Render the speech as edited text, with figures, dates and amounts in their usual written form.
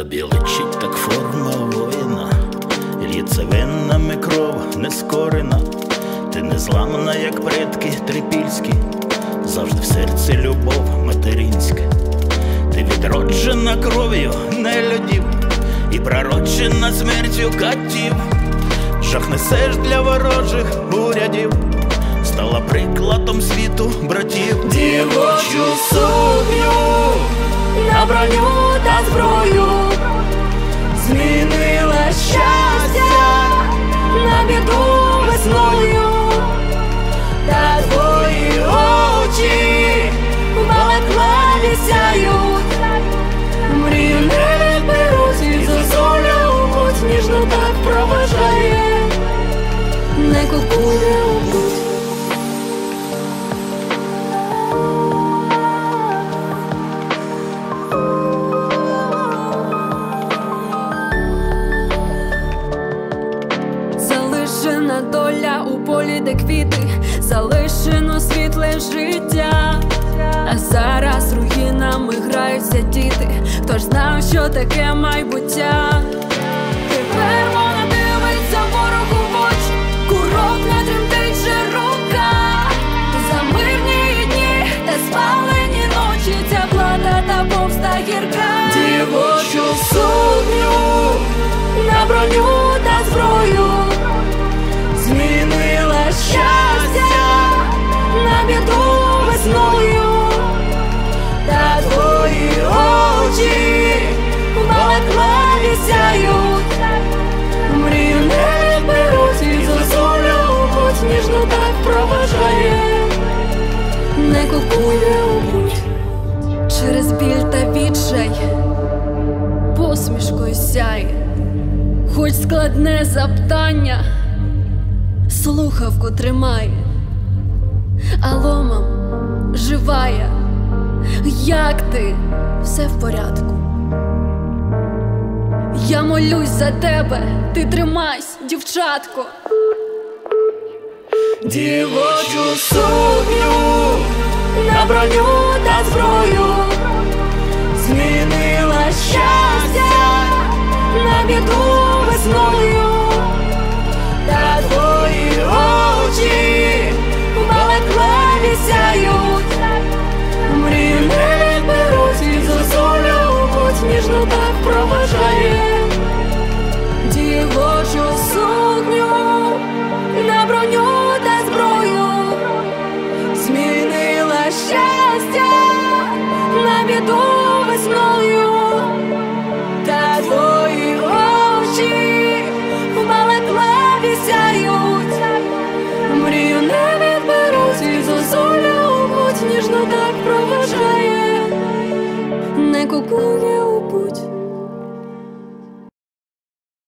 Тобі личить так форма воїна, лється венами кров нескорена. Ти незламна, як предки трипільські, завжди в серці любов материнська. Ти відроджена кров'ю нелюдів і пророчена смертю катів. Жах несеш для ворожих урядів, стала прикладом світу братів. Дівочу сукню на броню та зброю змінила щастя на біду весною. Та твої очі в балаклаві сяють, мрію не беруть і зозуля путь ніжно так проважає, не кукує у путь. Залишена доля у полі, де квіти, залишено світле життя. А зараз руїнами граються діти, хто ж знав, що таке майбуття. Тепер вона дивиться ворогу в очі, курок не тремтить же рука. За мирні дні та спалені ночі, ця плата та повста гірка. Дівочу сукню на броню та зброю змінила щастя на біду весною. Та твої очі в балаклаві сяють, мрію не беруть і зозуля путь ніжно так проважає, не кукує у путь. Через біль та відчай посмішкою сяє, хоч складне запитання слухавку тримає. Алло, мам, жива я, як ти? Все в порядку. Я молюсь за тебе, ти тримайся, дівчатко. Дівочу сукню на броню та зброю